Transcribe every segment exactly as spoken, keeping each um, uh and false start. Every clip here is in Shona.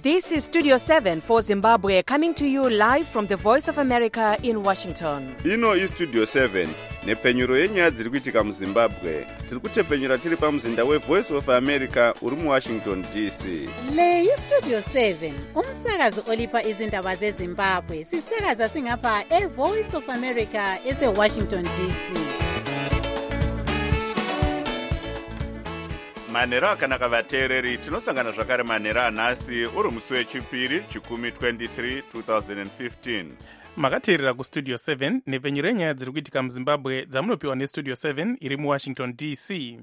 This is Studio seven for Zimbabwe, coming to you live from the Voice of America in Washington. Ino is Studio seven, nepfenyuro yenyaya dziri kuitika muZimbabwe. Tiri kutepfenyura tiri pamuzinda weVoice of America uri muWashington D C. Le yi Studio seven, umsakazo olipa izindaba zeZimbabwe. Sisakaza singapha eVoice of America eseWashington D C. Manhero akanaka vateereri, tinosangana zvakare manhero anhasi uri musi wechipiri chikumi twenty-three twenty fifteen. Makateerera kustudio seven nepfenyuro yenyaya dziri kuitika muZimbabwe dzamunopiwa nestudio seven iri muWashington D C.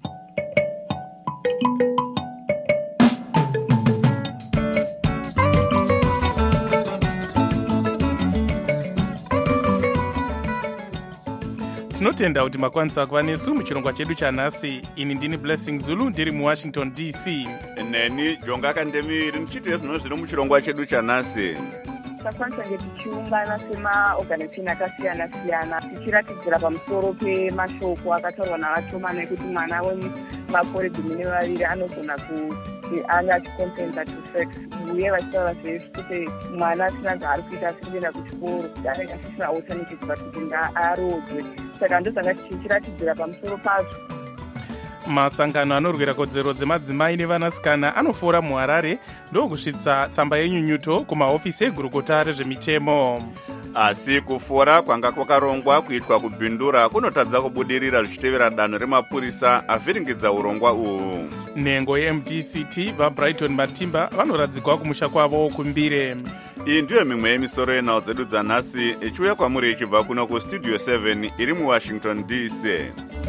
Tinotenda kuti makwanisa kuva nesu muchirongwa chedu chanhasi. Ini ndini Blessing Zulu ndiri muWashington D C. Neni Jonga Kandemiri ndichite zvinhu zviri muchirongwa chedu chanhasi. Takwanisa ngetichiungana semaorganization akasiyana-siyana tichiratidzira pamusoro pemashoko akataurwa navatomana ekuti mwana wemakore gumi nevaviri anogona kuti anga achikompensa to sex, uye vachitaura zvekuti mwana asina zvaari kuita asiri kuenda kuchikoro anenge asisina alternative but kuti ngaarodzwe. Saka ndozvanga tichiratidzira pamusoro pazvo. Masangano anorwira kodzero dzemadzimai nevanasikana anofora muHarare ndokusvitsa tsamba yenyunyuto kumahofisi egurukota rezvemitemo. Asi kufora kwanga kwakarongwa kuitwa kubhindura kunotadza kubudirira zvichitevera danho remapurisa avhiringidza urongwa uhwu. Nhengo yeM D C T vaBrighton Matimba vanoradzikwa kumusha kwavo kumbire. Iyi ndiyo mimwe yemisoro yenhau dzedu dzanhasi ichiuya kwamuri ichibva kuno kustudio seven iri muWashington D C.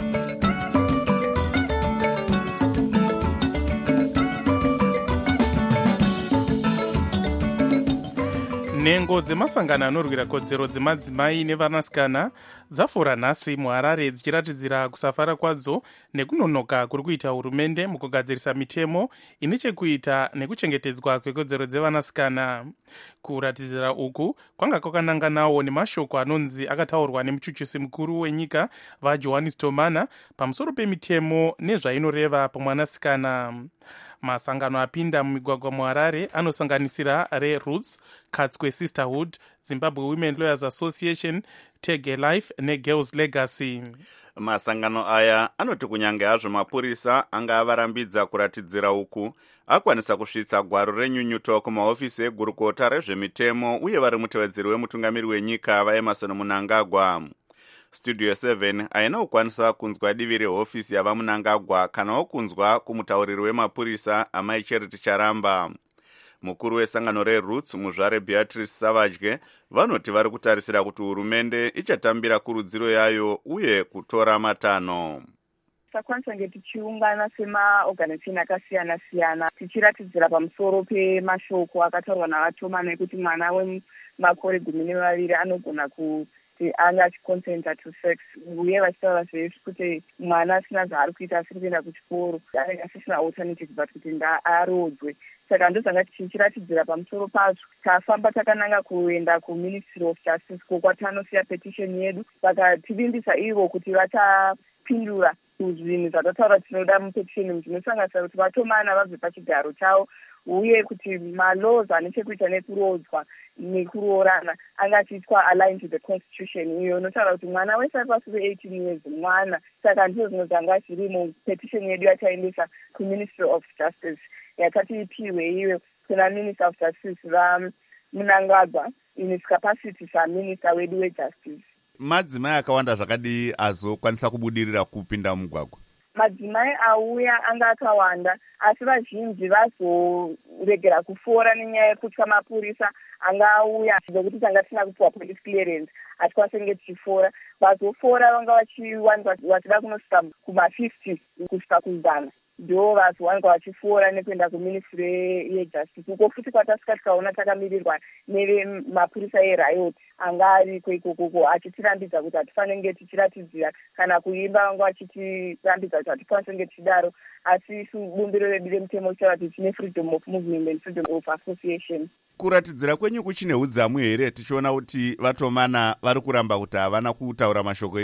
Nhengo dzemasangano anorwira kodzero dzemadzimai nevanasikana dzafora nhasi muHarare dzichiratidzira kusafara kwadzo nekunonoka kuri kuita hurumende mukugadzirisa mitemo ine chekuita nekuchengetedzwa kwekodzero dzevanasikana. Kuratidzira uku kwanga kwakananganawo nemashoko anonzi akataurwa nemuchuchisi mukuru wenyika vaJohannes Tomana pamusoro pemitemo nezvainoreva pamwanasikana. Masangano apinda mumigwagwa muHarare anosanganisira ReRoots, Katswe Sisterhood, Zimbabwe Women Lawyers Association, Tege Life neGirls Legacy. Masangano aya anoti kunyange hazvo mapurisa anga avarambidza kuratidzira uku, akwanisa kusvitsa gwaro renyunyuto kumahofisi egurukota rezvemitemo uye vari mutevedzeri wemutungamiri wenyika vaEmmerson Mnangagwa. Studio seven haina kukwanisa kunzwa divi rehofisi yava Mnangagwa kanawo kunzwa kumutauriri wemapurisa Amai Charity Charamba. Mukuru wesangano reRoots muzvare Beatrice Savage vanoti vari kutarisira kuti hurumende ichatambira kurudziro yayo uye kutora matanho. Takwanisa ngetichiungana semaorganization akasiyana-siyana tichiratidzira pamusoro pemashoko akataurwa navatomana ekuti mwana wemakore gumi nevaviri anogona ku anga achikompensa to sex, uye vachitaura zvekuti mwana asina zvaari kuita asiri kuenda kuchikoro anenge asisina alternative but kuti ngaarodzwe. Saka ndozvanga tichiratidzira pamusoro pazvo. Tafamba takananga kuenda kuMinistry of Justice kokwatanosiya petition yedu vakativimbisa ivo kuti vatapindura kuzvinhu zvatotaura tinoda mupetition zvinosanganisa kuti vatomana vabve pachigaro chavo uye kuti malaws ane chekuita nekurodzwa nekuroorana anga achiitwa aligned to the constitution, iyo inotaura kuti mwana wese ari pasi pe-eighteen years mwana. Saka ndizvo zvinhu zvanga zviri mupetition yedu yataendesa kuMinistry of Justice yakati ipiwe iwe kuna Minister of Justice vaMnangagwa in his capacity saminister wedu wejustice. Madzimai akawanda zvakadii azokwanisa kubudirira kupinda mugwagwa? Madzimai auya anga akawanda, asi vazhinji vazoregera kufora nenyaya yekutya mapurisa anga auya zvokuti tanga tisina kupiwa police clearance hatikwanisa kunge tichifora. Vazofora vanga vachiwanza vachida kunosvika kuma-fifty kusvika kuzana, ndo vazowanga vachifora nekuenda kuMinistry yeJustice. Uko futi kwatasvika tikaona takamirirwa nevemapurisa eRiot anga ariko ikokoko achitirambidza kuti hatifanire kunge tichiratidzira kana kuimba, vanga vachitirambidza kuti hatikwanise kunge tichidaro, asi isu bumbiro redu remutemo ritaura kuti tine freedom of movement and freedom of association. Kuratidzira kwenyu kuchine udzamu here tichiona kuti vatomana vari kuramba kuti havana kutaura mashoko iwayo?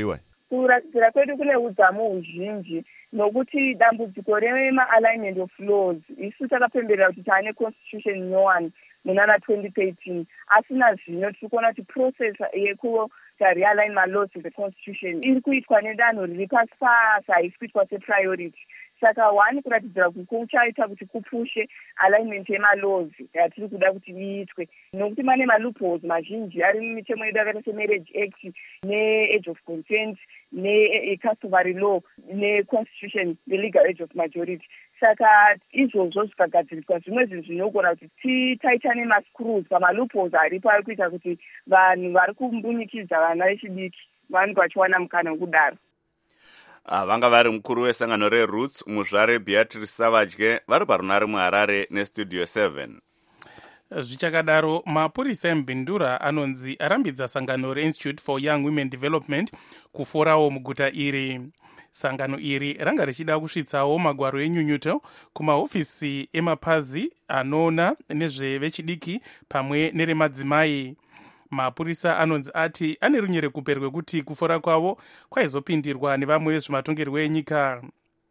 kuratidzira kwedu kune udzamu huzhinji nokuti dambudziko rema-alignment of laws isu takapemberera kuti taane constitution nyowani munana twenty thirteen asina zvino tiri kuona kuti process yekurealign malaws to the constitution iri kuitwa nedanho riri pasi pasi, haisi kuitwa sepriority. Saka one kuratidzira kuchaita kuti kupushe alignment yemalaws yatiri kuda kuti iitwe nokuti mane maloopholes mazhinji ari mumitemo yedu yakaita semarriage act ne-age of consent ne-customary law ne-constitution the-legal age of majority. Saka izvozvo zvikagadziriswa zvimwe zvinhu zvinogona kuti titaitane mascrews pamaloopholes aripo ari kuita kuti vanhu vari kumbunyikidza vana vechidiki vanenge vachiwana mukana wekudaro. Ah, vanga vari mukuru wesangano reRoots muzvare Beatrice Savage vari parunare muHarare nestudio seven. Zvichakadaro, mapurisa eMbindura anonzi arambidza sangano reInstitute for Young Women Development kuforawo muguta iri. Sangano iri ranga richida kusvitsawo magwaro enyunyuto kumahofisi emapazi anoona nezvevechidiki pamwe neremadzimai. Mapurisa anonzi ati ane runyerekupe rwekuti kufora kwavo kwaizopindirwa nevamwe vezvematongerwo enyika.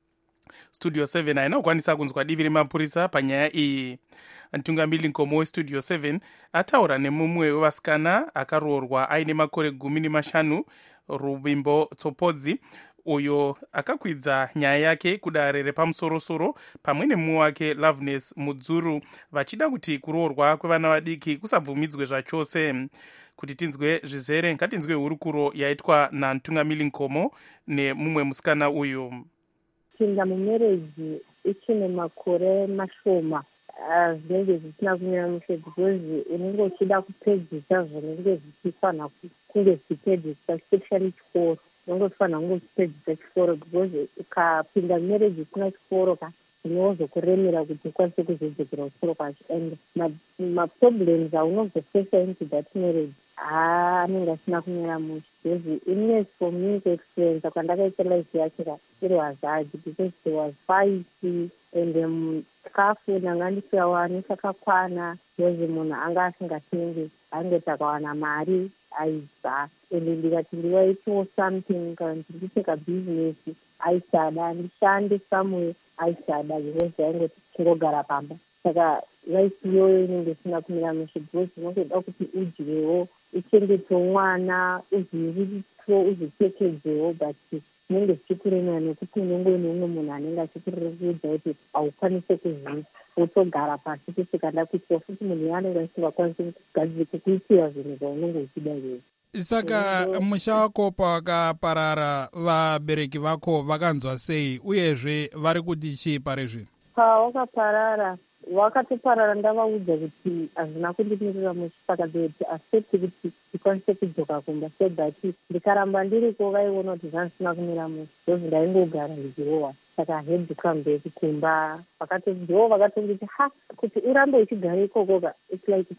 Studio seven haina kukwanisa kunzwa divi remapurisa panyaya iyi. Mtungamiri Nkomo weStudio seven ataura nemumwe wevasikana akaroorwa aine makore gumi nemashanu, Ruvimbo Tsopodzi, uyo akakwidza nyaya yake kudare repamusorosoro pamwe nemumwe wake Loveness Mudzuru vachida kuti kuroorwa kwevana vadiki kusabvumidzwe zvachose. Kuti tinzwe zvizere ngatinzwe hurukuro yaitwa naMtungamiri Nkomo nemumwe musikana uyu. Kupinda mumereji ichine makore mashoma zvinenge zvisina kunyanya mushe because unenge uchida kupedzisa zvinenge zvichifanira kunge zvichipedzisa especially chikoro. Unongofanira kunge uchipedzisa chikoro because ukapinda mumereji usina chikoro ka unozokuremera kuti ukwanise kuzodzokera kuchikoro kwacho, and maproblems aunozofesa into that marriage anenge asina kunyanya mushe because illness for me kuexperience kwandakaita life yacho ka it was hard because there was fight and um, chikafu ndanga ndisiyawane chakakwana because munhu anga asingatengi angoti akawana mari aibva ende ndikati ndiwaitiwo something kana kuti ndicheka business aisada ndishande somewhere aisada because aingoti chingogara pamba. Saka life iyoyo inenge isina kumira mushe because unotoda kuti udyiwewo uchengetewo mwana uzviritwo uzvipfekedzewo but zvinenge zvichikuremera nekuti unenge une umwe munhu anenge achikurerekudza kuti haukwanise kuzviita wotogara pasi kusvika ndakuitiwa futi munhu yaanenge asingakwanisi kukuitira zvinhu zvaunenge uchida iwewe. Saka musha wako pawakaparara vabereki vako vakanzwa sei uyezve vari kuti chii pari zvino? Pawakaparara wakatoparara ndavaudza kuti hazvina kundimirira mushe, saka kuti accept kuti ndikwanise kudzoka kumba so that ndikaramba ndiriko vaiona kuti zvanisina kumira mushe because ndaingogara ndichirohwa. Saka I had to come back kumba. Vakatozvo vakatongiti ha kuti urambe uchigara ikoko ka it's like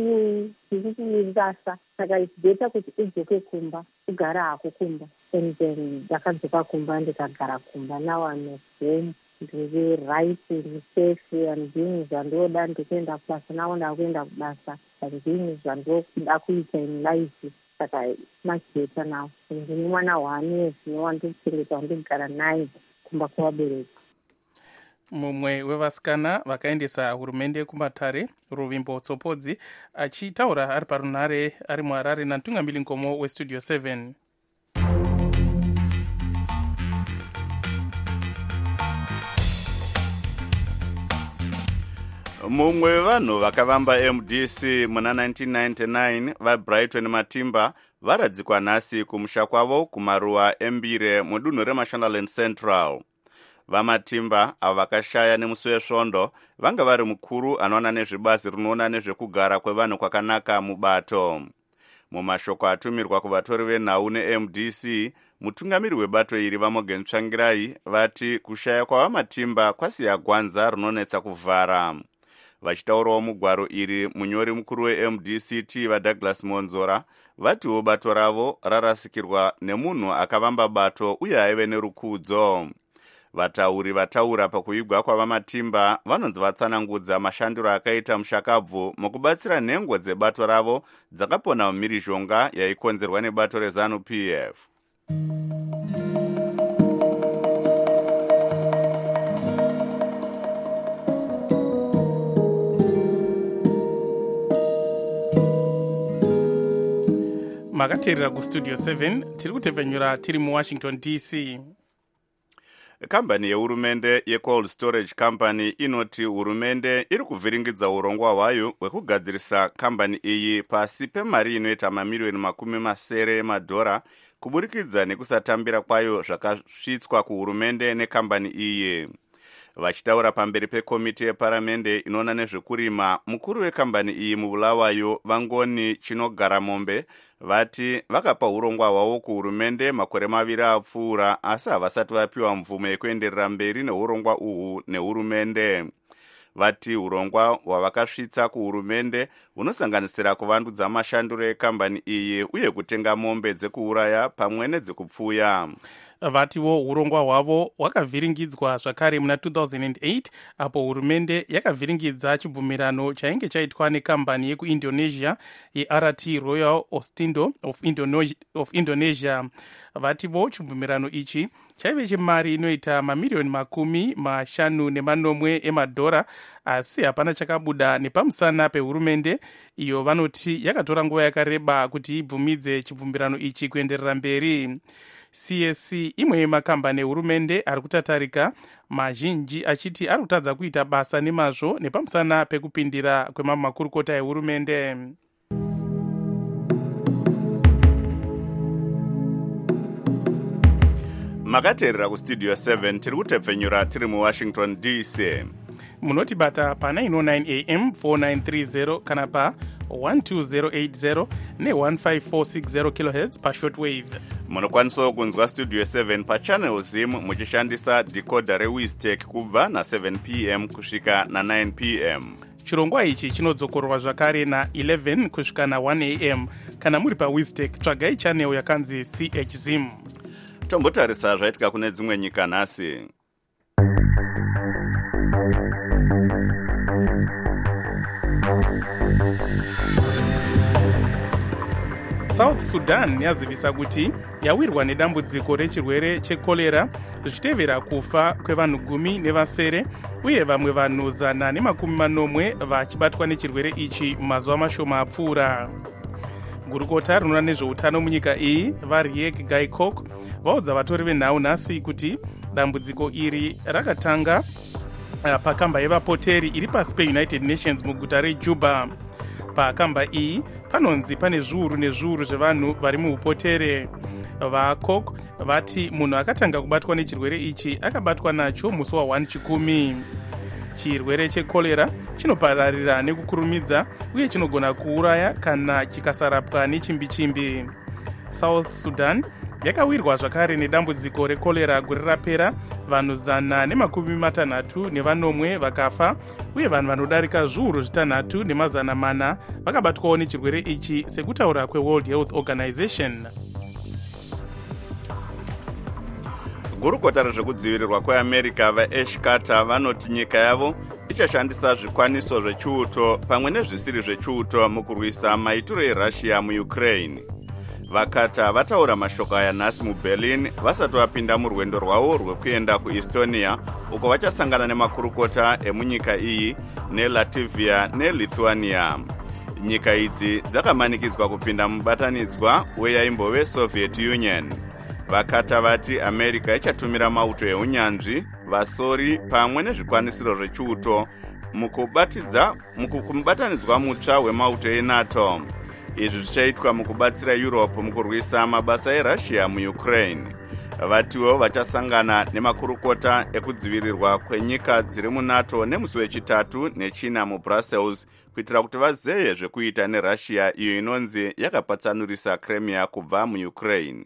tichikuirasa. Saka it's better kuti udzoke kumba ugara hako kumba. And then ndakadzoka kumba ndikagara kumba. Now I'm at home. Ndiri right, ndiri safe, and doing zvandoda ndikuenda kubasa, nawo ndakuenda kubasa, and doing zvandoda kuita in life. Saka much better now. Ndine mwana one years wandikuchengeta wandigara naye kumba kwavabereki. Mumwe wevasikana vakaendesa hurumende kumatare, Ruvimbo Tsopodzi, achitaura ari parunare ari muHarare naMtungamiri Nkomo weStudio seven. Mumwe wevanhu vakavamba M D C muna nineteen ninety-nine vaBrighton Matimba varadzikwa nhasi kumusha kwavo kumaruwa eMbire mudunhu reMashonaland Central. VaMatimba avo vakashaya nemusi wesvondo vanga vari mukuru anoona nezvebazi rinoona nezvekugara kwevanhu kwakanaka mubato. Mumashoko atumirwa kuvatori venhau neM D C, mutungamiri webato iri vaMorgan Tsvangirai vati kushaya kwavaMatimba kwasiya gwanza rinonetsa kuvhara. Vachitaurawo mugwaro iri, munyori mukuru weM D C T vaDouglas Monzora vatiwo bato ravo rarasikirwa nemunhu akavamba bato uye aive nerukudzo. Vatauri vataura pakuigwa kwavaMatimba vanonzi vatsanangudza mashandiro akaita mushakabvu mukubatsira nhengo dzebato ravo dzakapona mumhirizhonga yaikonzerwa nebato reZANU P F. makateerera kustudio seven tiri kutepfenyura tiri muwashington D C. Kambani yehurumende yeCold Storage Company inoti hurumende iri kuvhiringidza urongwa hwayo hwekugadzirisa kambani iyi pasi pemari inoita mamiliyoni makumi masere emadhora kuburikidza nekusatambira kwayo zvakasvitswa kuhurumende nekambani iyi. Vachitaura pamberi pekomiti yeparamende inoona nezvekurima, mukuru wekambani iyi mubulawayo Vangoni Chinogara Mombe vati vakapa urongwa hwavo kuhurumende makore maviri apfuura, asi havasati vapiwa mvumo yekuenderera mberi neurongwa uhu nehurumende. Vati urongwa hwavakasvitsa kuhurumende hunosanganisira kuvandudza mashanduro ekambani iyi uye kutenga mombe dzekuuraya pamwe nedzekupfuya. Vatiwo urongwa hwavo hwakavhiringidzwa zvakare muna two thousand eight apo hurumende yakavhiringidza chibvumirano chainge chaitwa nekambani yekuindonesia yeR T Royal Ostindo of Indonesia, of Indonesia. Vatiwo chibvumirano ichi chaive chemari inoita mamiliyoni makumi mashanu nemanomwe emadhora, asi hapana chakabuda nepamusana pehurumende iyo vanoti yakatora nguva yakareba kuti ibvumidze chibvumirano ichi kuenderera mberi. C S C imwe yemakambani ehurumende ari kutatarika, mazhinji achiti ari kutadza kuita basa nemazvo nepamusana pekupindira kwemamakurukota ehurumende. Makateerera kustudio seven tiri kutepfenyura tiri muwashington D C. Munotibata pa nine oh nine A M four nine three zero kana pa one two zero eight zero ne one five four six zero kilohertz pa shortwave. Munokwanisawo kunzwa studio seven pa channel zim muchishandisa decoder reWiztech kubva na seven p m kusvika na nine p m. Chirongwa ichi chinodzokorwa zvakare na eleven kusvika na one A M kana muri pa Wiztech tsvagai channel yakanzi C H Zim. Tombotarisa zvaitika kune dzimwe nyika nhasi. South Sudan yazivisa kuti yawirwa nedambudziko rechirwere chekolera zvichitevera kufa kwevanhu gumi nevasere uye vamwe vanhu zana nemakumi manomwe vachibatwa nechirwere ichi mazuva mashoma apfuura. Gurukota rinoona nezveutano munyika iyi vaRiek Gaikok vaudza vatori venhau nhasi kuti dambudziko iri rakatanga pakamba yevapoteri iri pasi peUnited Nations muguta reJuba. Pakamba iyi panonzi pane zviuru nezviuru zvevanhu vari muupotere. VaKok vati munhu akatanga kubatwa nechirwere ichi akabatwa nacho musi wa one chikumi. Chirwere chekolera chinopararira nekukurumidza uye chinogona kuuraya kana chikasarapwa nechimbi-chimbi. South Sudan yakawirwa zvakare nedambudziko rekolera gore rapera, vanhu zana nemakumi matanhatu nevanomwe vakafa uye vanhu vanodarika zviuru zvitanhatu nemazana mana vakabatwawo nechirwere ichi sekutaura kweWorld Health Organization. Gurukota rezvekudzivirirwa kweAmerica vaAsh Carter vanoti nyika yavo ichashandisa zvikwaniso zvechiuto pamwe nezvisiri zvechiuto mukurwisa maitiro eRussia muUkraine. VaCarter vataura mashoko aya nhasi muBerlin vasati vapinda murwendo rwavo rwekuenda kuEstonia uko vachasangana nemakurukota emunyika iyi neLatvia neLithuania. Nyika idzi dzakamanikidzwa kupinda mubatanidzwa weyaimbove Soviet Union. VaCarter vati America ichatumira mauto eunyanzvi, vasori pamwe nezvikwanisiro zvechiuto mukubatidza mukubatanidzwa mutsva wemauto eNATO. Izvi zvichaitwa mukubatsira Europe mukurwisa mabasa eRussia muUkraine. Vatiwo vachasangana nemakurukota ekudzivirirwa kwenyika dziri muNATO nemusi wechitatu nechina muBrussels kuitira kuti vazeye zvekuita neRussia iyo inonzi yakapatsanurisa Crimea kubva muUkraine.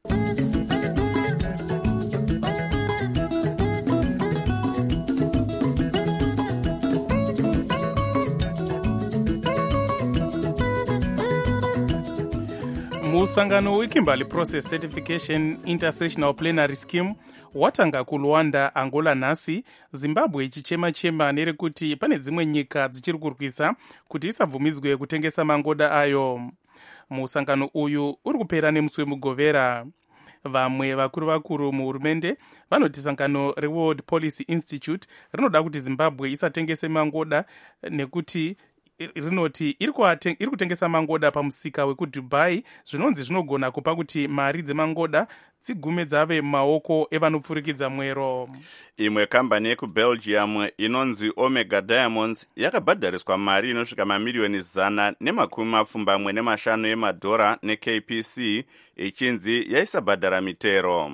Musangano weKimberley Process Certification Intersessional Plenary Scheme watanga kuRwanda, Angola nhasi, Zimbabwe ichichema-chema nerekuti pane dzimwe nyika dzichiri kurwisa kuti isabvumidzwe kutengesa mangoda ayo. Musangano uyu uri kupera nemusi wemugovera. Vamwe vakuru vakuru muhurumende vanoti sangano reWorld Policy Institute rinoda kuti Zimbabwe isatengese mangoda nekuti rinoti iri kutengesa mangoda pamusika wekudubai zvinonzi zvinogona kupa kuti mari dzemangoda dzigume dzave mumaoko evanopfurikidza mwero. Imwe kambani yekubelgium inonzi Omega Diamonds yakabhadhariswa mari inosvika mamiliyoni zana nemakumi mapfumbamwe nemashanu emadhora neK P C ichinzi yaisabhadhara mitero.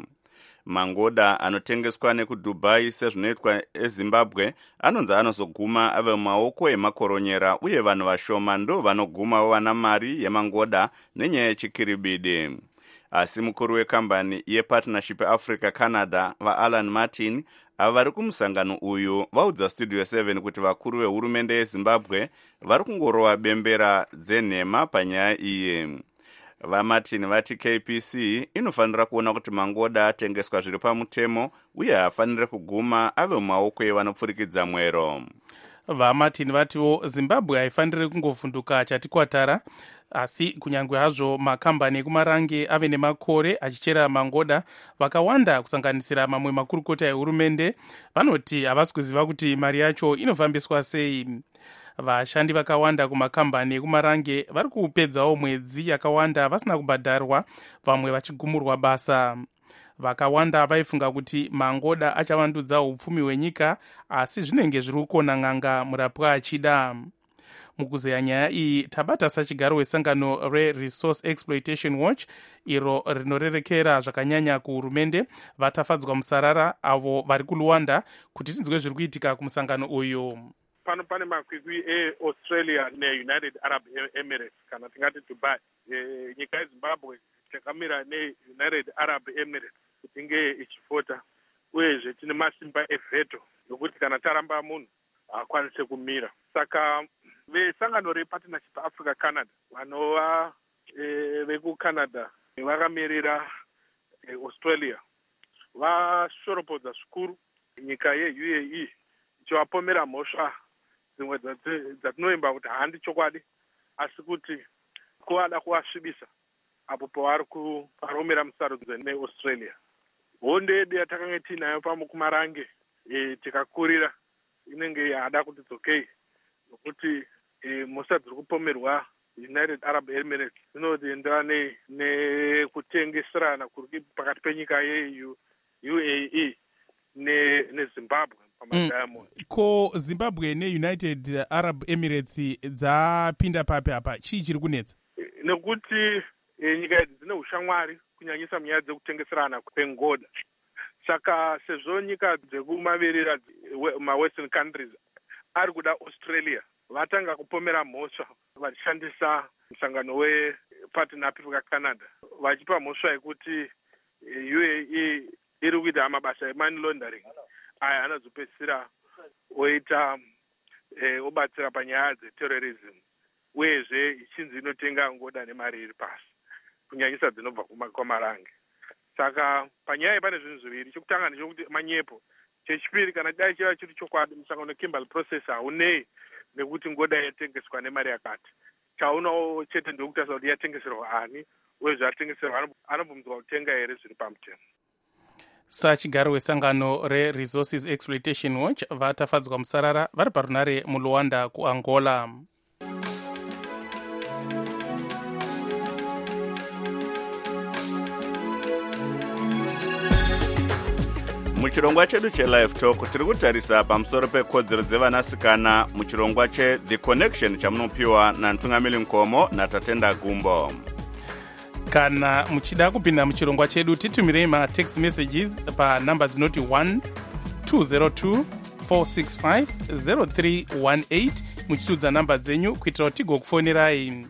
Mangoda anotengeswa nekudubai sezvinoitwa eZimbabwe anonzi anozoguma ave mumaoko emakoronyera uye vanhu vashoma ndo vanoguma vana mari yemangoda nenyaya yechikiribidi. Asi mukuru wekambani yePartnership Africa Canada vaAlan Martin avari kumusangano uyu vaudza Studio seven kuti vakuru vehurumende yeZimbabwe vari kungorova bembera dzenhema panyaya iyi. VaMartin vati K P C inofanira kuona kuti mangoda atengeswa zviri pamutemo uye haafanire kuguma ave mumaoko evanopfurikidza mwero. VaMartin vatiwo Zimbabwe haifaniri kungovhunduka chati kwatara, asi kunyange hazvo makambani ekumarange ave nemakore achichera mangoda, vakawanda kusanganisira mamwe makurukota ehurumende vanoti havasi kuziva kuti mari yacho inofambiswa sei. Vashandi vakawanda kumakambani ekumarange vari kupedzawo mwedzi yakawanda vasina kubhadharwa, vamwe vachigumurwa basa. Vakawanda vaifunga kuti mangoda achavandudza upfumi hwenyika, asi zvinenge zviri kukona n'anga murapwa achida. Mukuzeya nyaya iyi tabata sachigaro wesangano reResource Exploitation Watch iro rinorerekera zvakanyanya kuhurumende vatafadzwa musarara avo vari kuLuanda kuti tinzwe zviri kuitika kumusangano uyu. Pano pane makwikwi eAustralia neUnited Arab Emirates kana tingati Dubai. E, nyika yeZimbabwe takamira neUnited Arab Emirates kuti inge ichifota uyezve tine masimba eveto nokuti kana taramba munhu akwanise kumira. Saka vesangano rePartnership Africa Canada vanova e, vekuCanada vakamirira e, Australia vashoropodza zvikuru nyika yeU A E ichivapomera mhosva dzimwe dzatinoimba kuti handi chokwadi asi kuti kuvada kuvasvibisa apo pavari kuparomera musarudzo neAustralia. Hondo yedu yatakanga tiinayo pamukumarange e, tikakurira inenge yada kuti dzokei nokuti e, mhosva dziri kupomerwa United Arab Emirates dzinoenderana nekutengeserana kuri pakati penyika yeU A E neZimbabwe. Mm. Ko Zimbabwe neUnited Arab Emirates dzapinda papi apa chii chiri kunetsa? Nekuti e, nyika idzi dzine ushamwari kunyanyisa munyaya dzekutengeserana kwengoda. Saka sezvo nyika dzekumavirira mawestern countries ari kuda Australia vatanga kupomera mhosva vachishandisa musangano wePartnership Canada vachipa mhosva yekuti U A E iri kuita mabasa emoney laundering aya anozopedzisira oita e, obatsira panyaya dzeterrorism uyezve ichinzi inotenga ngoda nemari iri pasi kunyanyisa dzinobva kumarange. Saka panyaya pane zvinhu zviviri, chokutanga ndechekuti manyepo, chechipiri kana dai chiva chiri chokwadi musangano Kimberley process haunei nekuti ngoda yatengeswa nemari yakati. Chaunawo chete ndekutarisa kuti yatengeserwa ani uye zvatengeserwa anobvumidzwa kutenga here zviri pamutemo. Sachigaro wesangano reResources Exploitation Watch vatafadzwa musarara vari parunare muLuanda kuAngola. Muchirongwa chedu cheLive Talk tiri kutarisa pamusoro pekodzero dzevanasikana muchirongwa che The Connection chamunopiwa naNtungamiri Nkomo naTatenda Gumbo. Kana muchida kupinda muchirongwa chedu titumirei ma text messages pa namba dzinoti one two zero two four six five zero three one eight muchitudza namba dzenyu kuitira kuti tigokufonirai.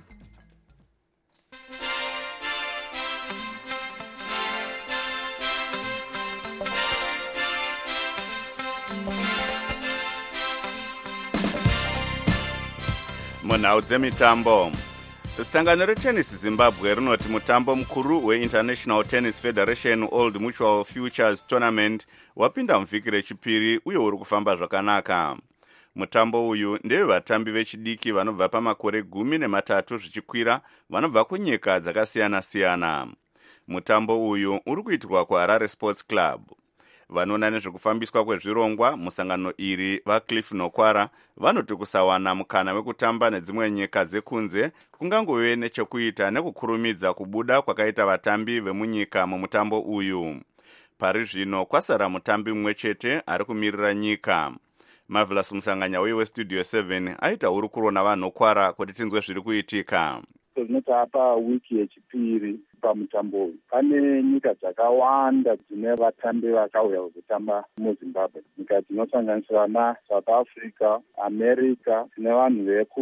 Munhau dzemitambo. Sangano reTennis Zimbabwe rinoti mutambo mukuru weInternational Tennis Federation Old Mutual Futures Tournament wapinda muvhiki rechipiri uye uri kufamba zvakanaka. Mutambo uyu ndewe vatambi vechidiki vanobva pamakore gumi nematatu zvichikwira vanobva kunyika dzakasiyana siyana. Mutambo uyu uri kuitirwa kuHarare Sports Club. vanoona nezvekufambiswa kwezvirongwa musangano iri vaCliff Nokwara vanoti kusawana mukana wekutamba nedzimwe nyika dzekunze kungangove nechekuita nekukurumidza kubuda kwakaita vatambi vemunyika mumutambo uyu. Pari zvino kwasara mutambi mumwe chete ari kumirira nyika. Marvelous Muhlanganya uye westudio seven aita hurukuro navanhokwara kuti tinzwe zviri kuitika. Zvinoti apa wiki yechipiri pamutambo uyu pane nyika dzakawanda dzine vatambi vakauya kuzotamba muZimbabwe. Nyika dzinosanganisira na South Africa, America, tine vanhu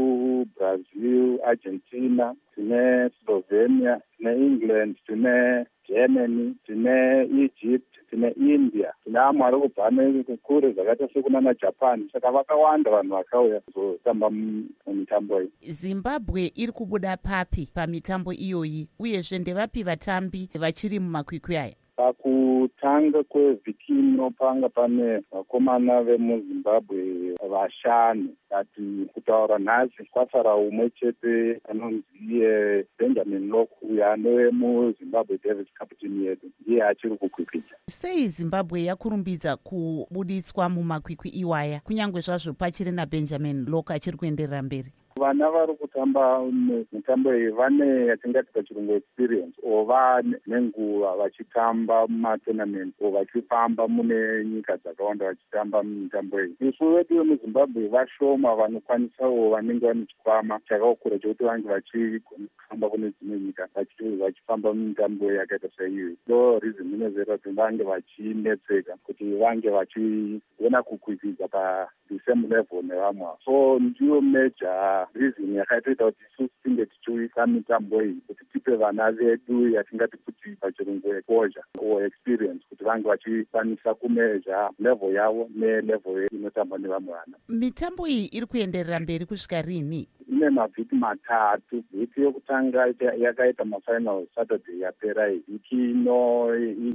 vekubrazil, Argentina, tine Slovenia, tine England, tine Germany, tine Egypt, tine India, tine amwe ari kubva nekure zvakaita sekunana Japan. Saka vakawanda vanhu vakauya kuzotamba mumitambo iyi. Zimbabwe iri kubuda papi pamitambo iyoyi uyezve ndevapi vatambi vachiri mumakwikwi aya? Pakutanga kwevhiki ino panga pane vakomana vemuZimbabwe vashanu. Kati kutaura nhasi kwasara umwe chete anonzi Benjamin Locke uyo anove muZimbabwe Davis captain yedu, ndiye achiri kukwikwidza. Sei Zimbabwe yakurumbidza kubuditswa mumakwikwi iwaya kunyange zvazvo pachiri naBenjamin Locke achiri kuenderera mberi? Vana vari kutamba mitambo iyi vane yatingati pachirungu experience, ova nenguva vachitamba mumatournament o vachifamba mune nyika dzakawanda vachitamba mitambo iyi. Isu vedu vemuZimbabwe vashoma vanokwanisa vanenge vane chikwama chakakura chokuti vange vachifamba kune dzimwe nyika vachifamba mumitambo yakaita seiyoyi. Ndo reason inozoita kuti vange vachinetseka kuti vange vachigona kukwikwidza pa-the same level nevamwe. So ndiyo major reason yakaita kuti isusu tinge tichiuisa mitambo iyi kuti tipe vana vedu yatingati kuti pachirungu exposure or experience kuti vange vachikwanisa kumezha level yavo nelevel inotamba nevamwe vana. Mitambo iyi iri kuenderera mberi kusvika rini? Ine mavhiki matatu. Vhiki yokutanga yakaita mafinals Saturday yapera iyi. Vhiki ino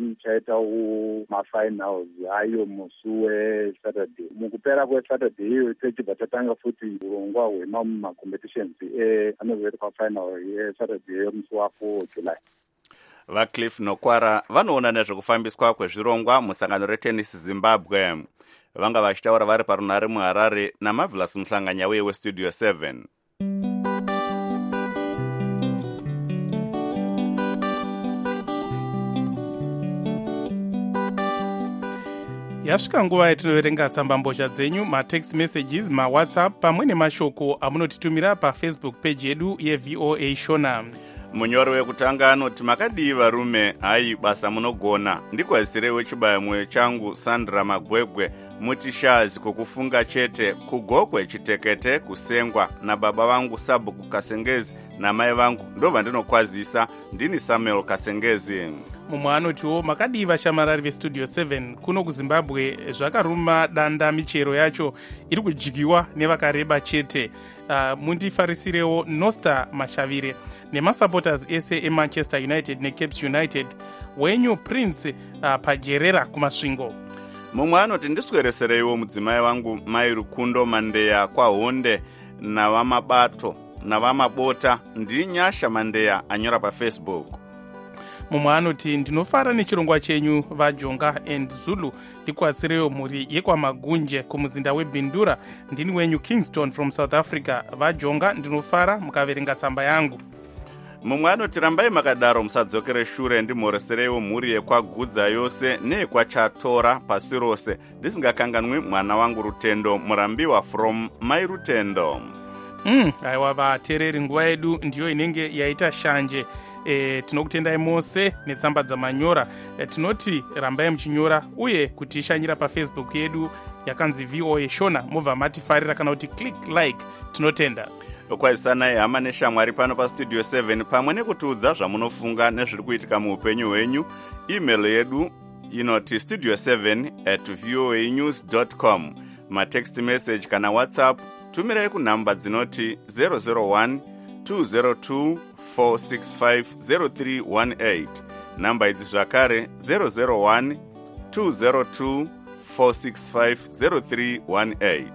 ichaitawo mafinals ayo musi weSaturday. Mukupera kweSaturday iyo techibva tatanga futi urongwa hwemacompetitions anozoita final yeSaturday yomusi wa4 July. VaCliff Nokwara vanoona nezvekufambiswa kwezvirongwa musangano retennis Zimbabwe. Vanga vachitaura vari parunhare muHarare naMarvelous Muhlanganya uye westudio seven. Yasvika nguva yatinoverenga tsambambozha dzenyu, matext messages, mawhatsapp pamwe nemashoko amunotitumira paFacebook page yedu yeV O A Shona. Munyori wekutanga anoti makadii varume, hai basa munogona. Ndikwazisire wechibaya changu Sandra Magwegwe, muti shazi kukufunga chete, kugokwe chitekete, kusengwa, na baba vangu Sabuku Kasengezi, na mai vangu ndova ndinokwazisa, ndini Samuel Kasengezi. Mumwe anotiwo makadii vashamarari vestudio seven, kuno kuZimbabwe zvakaruma danda michero yacho iri kudyiwa nevakareba chete. Uh, mundifarisirewo Nosta Mashavire nemasupporters ese eManchester United neCaps United, wenyu Prince uh, pajerera kumasvingo. Mumwe anoti ndisweresereiwo mudzimai vangu Mai Rukundo Mandeya kwaHonde navamabato navamabota ndinyasha Mandeya anyora paFacebook. Mumwe anoti ndinofara nechirongwa chenyu vaJonga and Zulu, ndikwatsirewo mhuri yekwamagunje kumuzinda weBindura, ndini wenyu Kingston from South Africa. VaJonga ndinofara mukaverenga tsamba yangu. Mumwe anoti rambai makadaro musadzokere shure, ndimhoresereiwo mhuri yekwagudza yose neyekwachatora pasi rose, ndisingakanganwi mwana wangu Rutendo murambiwa from Mai Rutendo. Mm, aiwa vateereri, nguva yedu ndiyo inenge yaita shanje. E, tinokutendai mose netsamba dzamanyora. E, tinoti rambai muchinyora uye kutishanyira paFacebook yedu yakanzi V O A Shona, mubva matifarira kana kuti click like. Tinotenda. Kwaisanai hama neshamwari pano pastudio seven, pamwe nekutiudza zvamunofunga nezviri kuitika muupenyu hwenyu. Email yedu inoti studio seven at voanews dot com. Matext message kana WhatsApp tumirai kunhamba dzinoti zero zero one two zero two four six five zero three one eight. Namba idzi zvakare zero zero one two zero two four six five zero three one eight.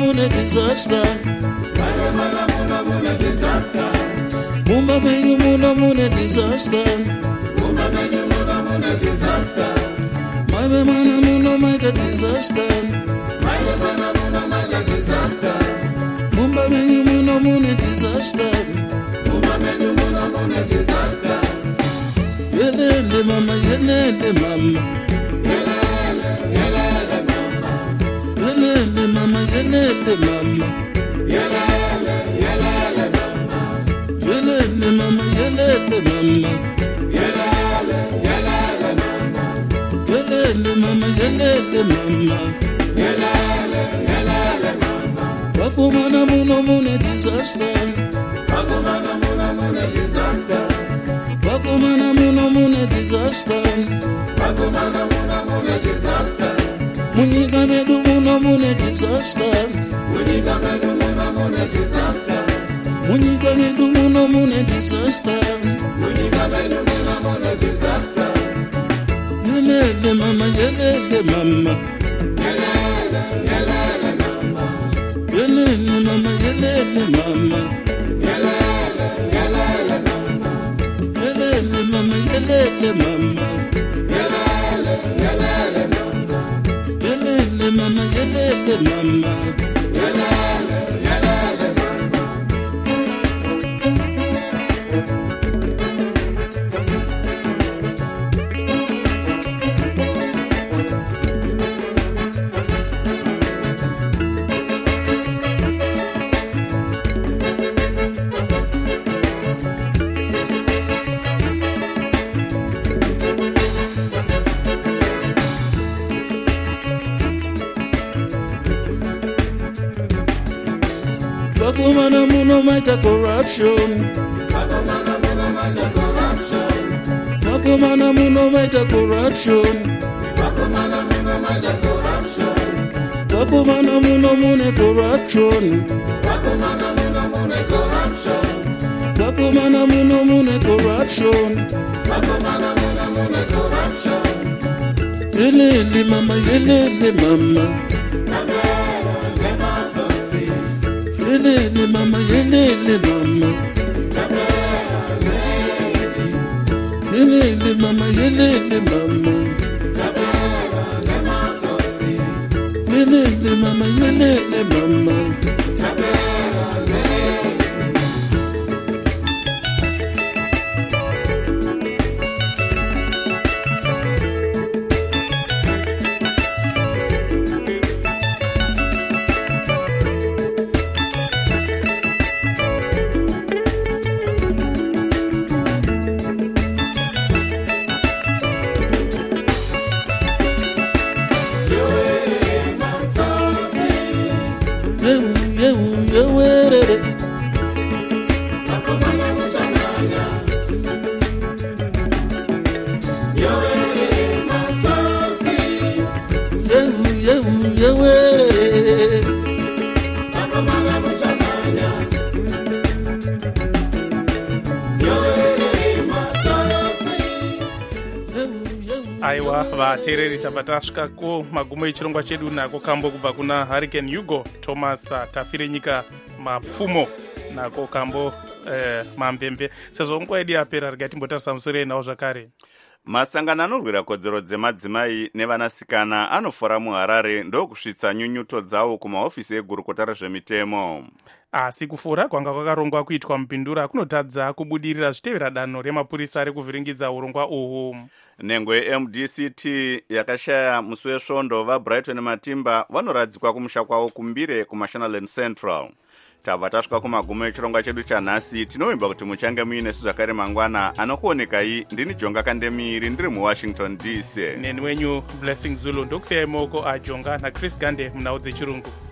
mune disaster. Mumba menyu muno mune disaster. Mumba menyu muno mune disaster. Maibe mana muno maita disaster. Maibe mana muno maita disaster. Mumba menyu muno mune disaster. Mumba menyu muno mune disaster. Yelele mama, yelele mama. Yelele, yelele mama. Yelele mama, yelele mama. Yelele, yelele mama. Yelele mama, yelele mama. Yelele, yelele mama. Yelele mama, yelele mama. Yelele, yelele mama. Wakumana muno mune disaster. Wakumana muno mune disaster. Wakumana muno mune disaster. Wakumana muno mune disaster. Munyika medu muno mune disaster. Munyika medu muno mune disaster. Munyika medu muno mune disaster. Munyika medu muno mune disaster. Yelele mama, yelele mama. Yelele, yelele mama. Yelele mama, yelele mama. Yelele, yelele mama. Yelele mama, yelele mama. Yelele, yelele mama. Yelele mama, yelele mama. Yelele, yelele mama. Wakumana muno maita corruption. Wakumana muno maita corruption. Wakumana muno maita corruption. Wakumana muno maita corruption. Wakumana muno mune corruption. Wakumana muno mune corruption. Wakumana muno mune corruption. Wakumana muno mune corruption. Yelele mama, yelele mama. Yelele mama, yelele mama. Yelele mama, yelele mama. Yelele mama, yelele mama. aiwa vateereri tabva tasvika kumagumo echirongwa chedu nako kambo kubva kuna Hurricane Hugo Thomas tafire nyika mapfumo nako kambo eh, mamvemve sezvo nguva yedu yapera regai timbotarisa musoro enawo zvakare. Masangano anorwira kodzero dzemadzimai nevanasikana anofora muHarare ndokusvitsa nyunyuto dzawo kumahofisi egurukota rezvemitemo. Asi kufora kwanga kwakarongwa kuitwa mupindura kunotadza kubudirira zvitevera danho remapurisa ari kuvhiringidza urongwa uhwu. Nhengo ye-M D C T yakashaya musi wesvondo vaBrighton Matimba vanoradzikwa kumusha kwavo kumbire kuMashonaland Central. Tabva tasvika kumagumo echirongwa chedu chanhasi. Tinovimba kuti muchange muinesu zvakare mangwana. Anokuonekai ndini Jonga Kandemiri ndiri muWashington D C. Neni wenyu Blessing Zulu ndokusiyai maoko aJonga naChris Gande munhau dzechirungu.